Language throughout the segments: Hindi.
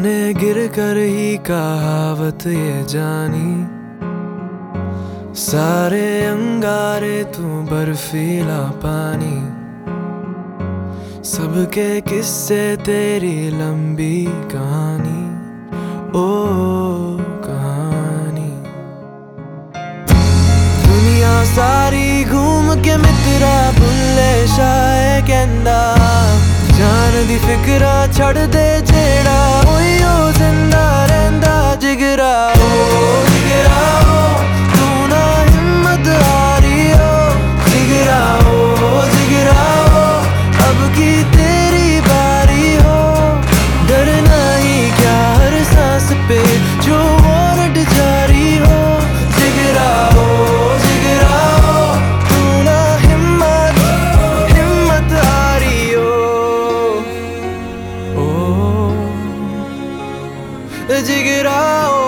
तूने गिर कर ही कहावत ये जानी, सारे अंगारे तू बर्फीला पानी, सबके किस्से तेरी लंबी कहानी, ओ कहानी। दुनिया सारी घूम के मित्रा भुल्ले शाये कहंदा, जान दी फिक्रा छड़ दे जेड़ा ओयो जिंदा रहंदा जिगरा, ओ जिगरा ओ तू ना हिम्मत हारी हो, जिगरा ओ जिगरा ओ अब की तेरी बारी हो, डरना ही क्या हर सांस पे जो वारंट जारी हो, जिगरा ओ जिगरा ओ तू ना हिम्मत हारी हो, जिगरा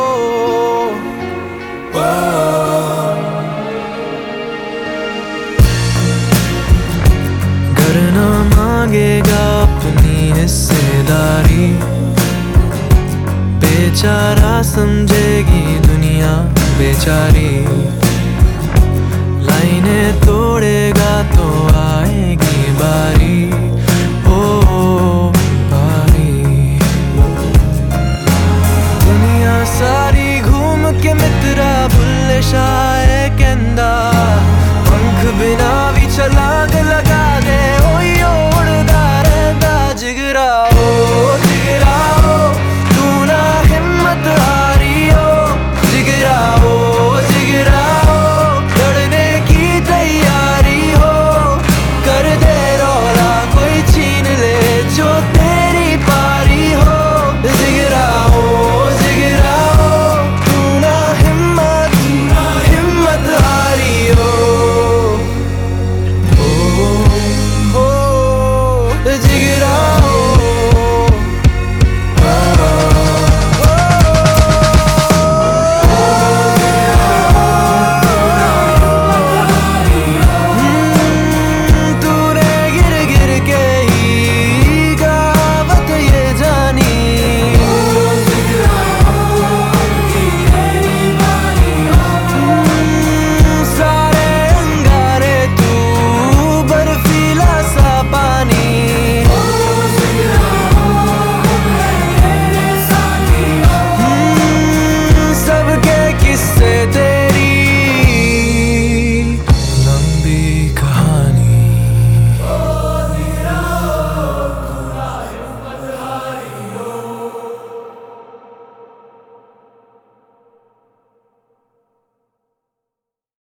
घर ना मांगेगा अपनी हिस्सेदारी, बेचारा समझेगी दुनिया बेचारी।